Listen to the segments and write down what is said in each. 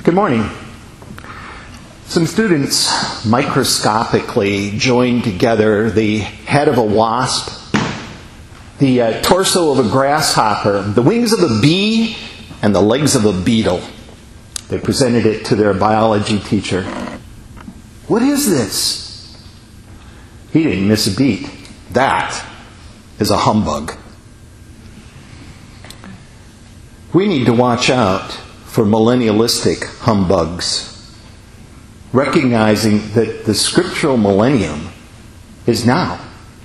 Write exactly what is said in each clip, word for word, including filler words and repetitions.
Good morning. Some students microscopically joined together the head of a wasp, the uh, torso of a grasshopper, the wings of a bee, and the legs of a beetle. They presented it to their biology teacher. "What is this?" He didn't miss a beat. That is a humbug. We need to watch out for millennialistic humbugs, recognizing that the scriptural millennium is now.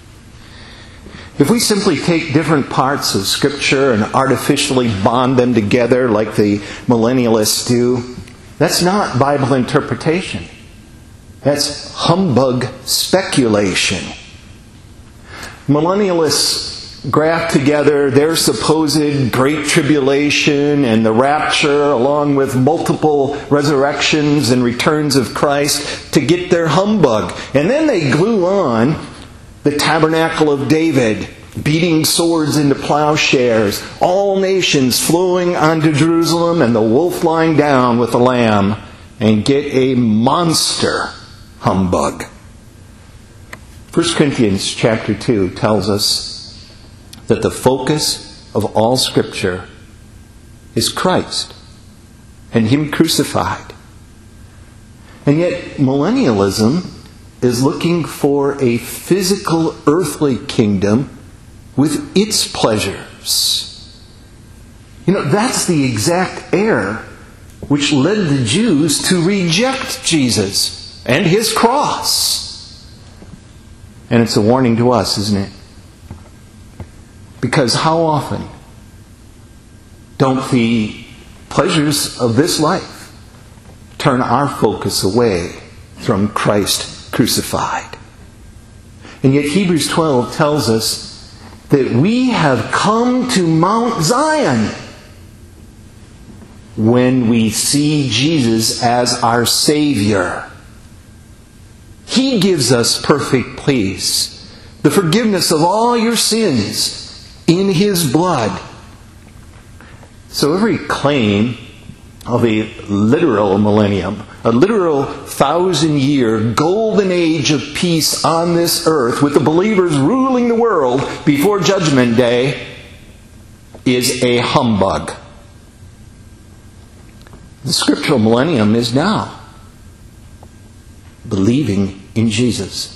If we simply take different parts of Scripture and artificially bond them together like the millennialists do, that's not Bible interpretation. That's humbug speculation. Millennialists graft together their supposed great tribulation and the rapture along with multiple resurrections and returns of Christ to get their humbug. And then they glue on the tabernacle of David, beating swords into plowshares, all nations flowing onto Jerusalem, and the wolf lying down with the lamb, and get a monster humbug. First Corinthians chapter two tells us that the focus of all Scripture is Christ and Him crucified. And yet millennialism is looking for a physical earthly kingdom with its pleasures. You know, that's the exact error which led the Jews to reject Jesus and His cross. And it's a warning to us, isn't it? Because how often don't the pleasures of this life turn our focus away from Christ crucified? And yet Hebrews twelve tells us that we have come to Mount Zion when we see Jesus as our Savior. He gives us perfect peace, the forgiveness of all your sins in His blood. So every claim of a literal millennium, a literal thousand-year golden age of peace on this earth with the believers ruling the world before Judgment Day, is a humbug. The scriptural millennium is now. Believing in Jesus.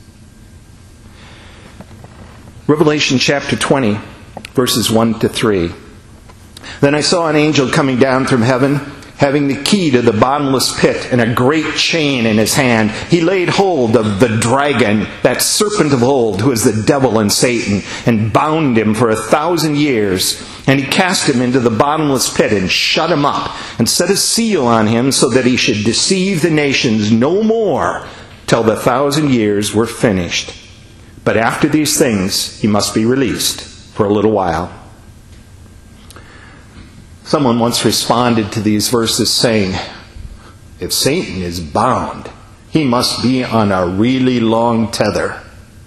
Revelation chapter twenty, verses one to three. Then I saw an angel coming down from heaven, having the key to the bottomless pit and a great chain in his hand. He laid hold of the dragon, that serpent of old, who is the devil and Satan, and bound him for a thousand years. And he cast him into the bottomless pit and shut him up, and set a seal on him so that he should deceive the nations no more till the thousand years were finished. But after these things, he must be released for a little while. Someone once responded to these verses saying, if Satan is bound, he must be on a really long tether.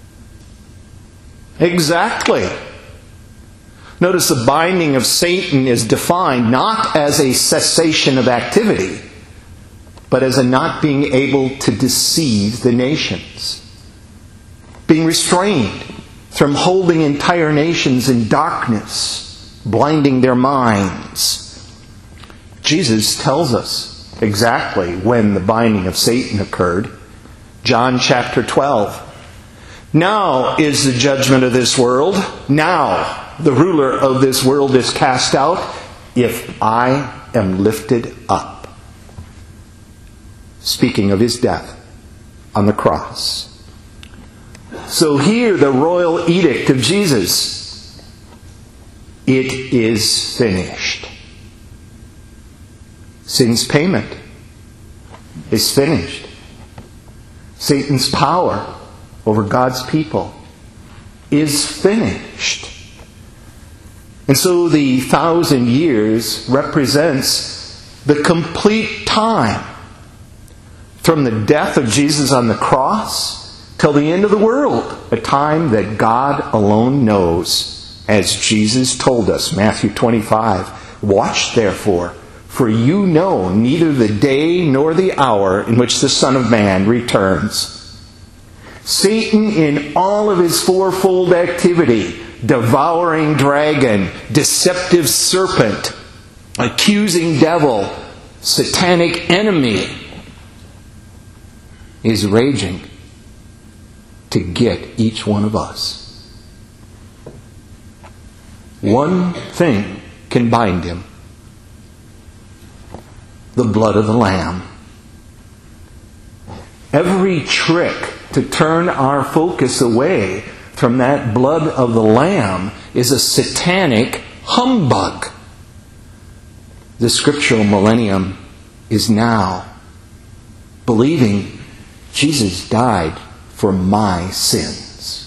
Exactly. Notice the binding of Satan is defined not as a cessation of activity, but as a not being able to deceive the nations. Being restrained from holding entire nations in darkness, blinding their minds. Jesus tells us exactly when the binding of Satan occurred. John chapter twelve. Now is the judgment of this world. Now the ruler of this world is cast out. If I am lifted up. Speaking of His death on the cross. So hear the royal edict of Jesus. It is finished. Sin's payment is finished. Satan's power over God's people is finished. And so the thousand years represents the complete time from the death of Jesus on the cross till the end of the world, a time that God alone knows, as Jesus told us, Matthew twenty-five, watch therefore, for you know neither the day nor the hour in which the Son of Man returns." Satan, in all of his fourfold activity, devouring dragon, deceptive serpent, accusing devil, satanic enemy, is raging to get each one of us. One thing can bind him: the blood of the Lamb. Every trick to turn our focus away from that blood of the Lamb is a satanic humbug. The scriptural millennium is now, believing Jesus died for my sins.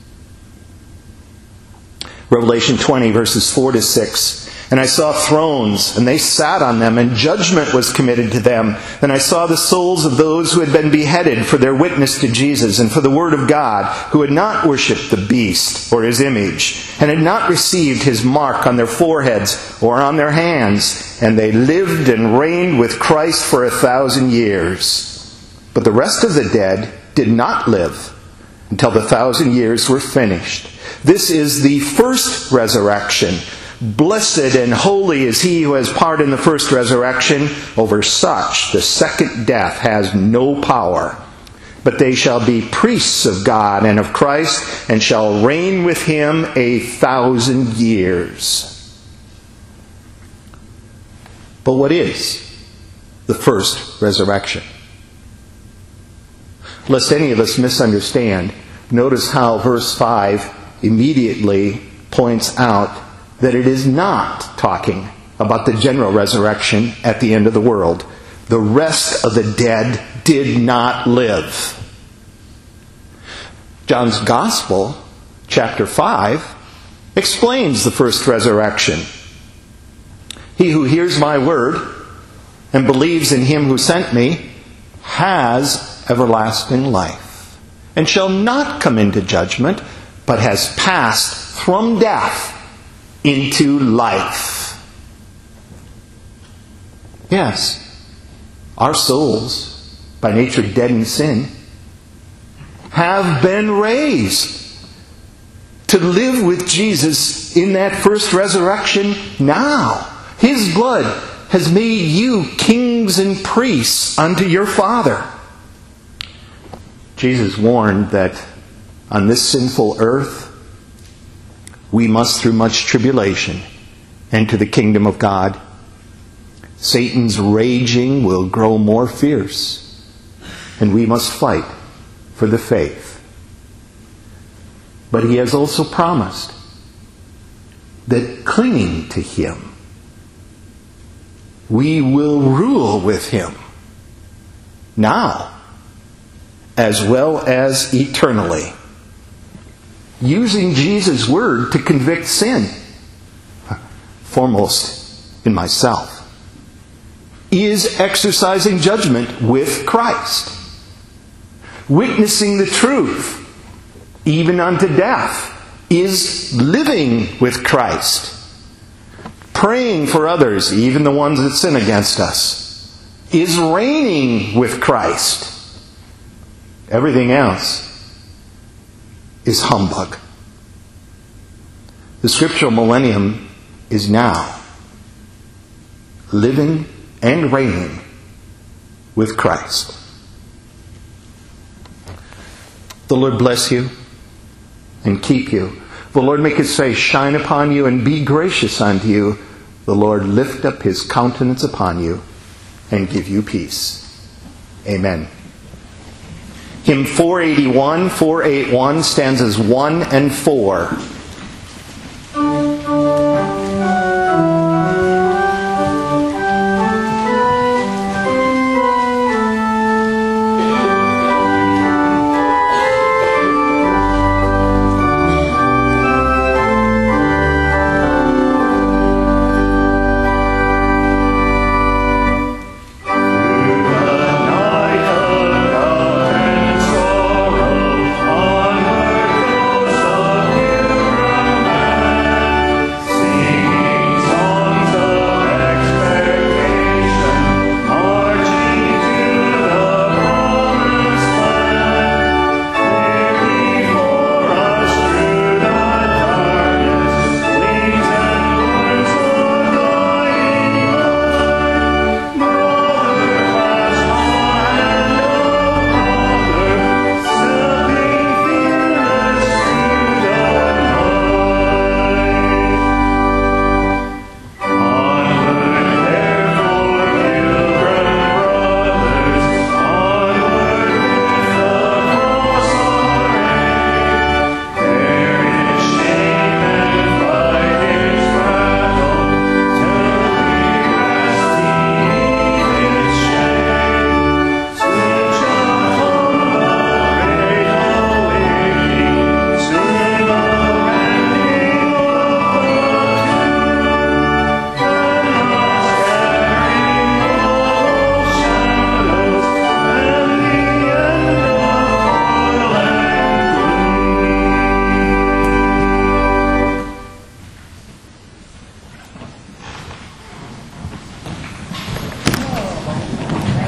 Revelation twenty, verses four to six. "And I saw thrones, and they sat on them, and judgment was committed to them. And I saw the souls of those who had been beheaded for their witness to Jesus and for the word of God, who had not worshipped the beast or his image, and had not received his mark on their foreheads or on their hands. And they lived and reigned with Christ for a thousand years. But the rest of the dead did not live until the thousand years were finished. This is the first resurrection. Blessed and holy is he who has part in the first resurrection. Over such the second death has no power. But they shall be priests of God and of Christ, and shall reign with him a thousand years." But what is the first resurrection? Lest any of us misunderstand, notice how verse five immediately points out that it is not talking about the general resurrection at the end of the world. The rest of the dead did not live. John's Gospel, chapter five, explains the first resurrection. "He who hears my word and believes in him who sent me has everlasting life, and shall not come into judgment, but has passed from death into life." Yes, our souls, by nature dead in sin, have been raised to live with Jesus in that first resurrection now. His blood has made you kings and priests unto your Father. Jesus warned that on this sinful earth, we must, through much tribulation, enter the kingdom of God. Satan's raging will grow more fierce, and we must fight for the faith. But he has also promised that clinging to him, we will rule with him now as well as eternally, using Jesus' word to convict sin, foremost in myself, is exercising judgment with Christ, witnessing the truth even unto death, is living with Christ, praying for others, even the ones that sin against us, is reigning with Christ. Everything else is humbug. The scriptural millennium is now, living and reigning with Christ. The Lord bless you and keep you. The Lord make his face shine upon you and be gracious unto you. The Lord lift up his countenance upon you and give you peace. Amen. Hymn four eighty-one, four eighty-one, stanzas one and four.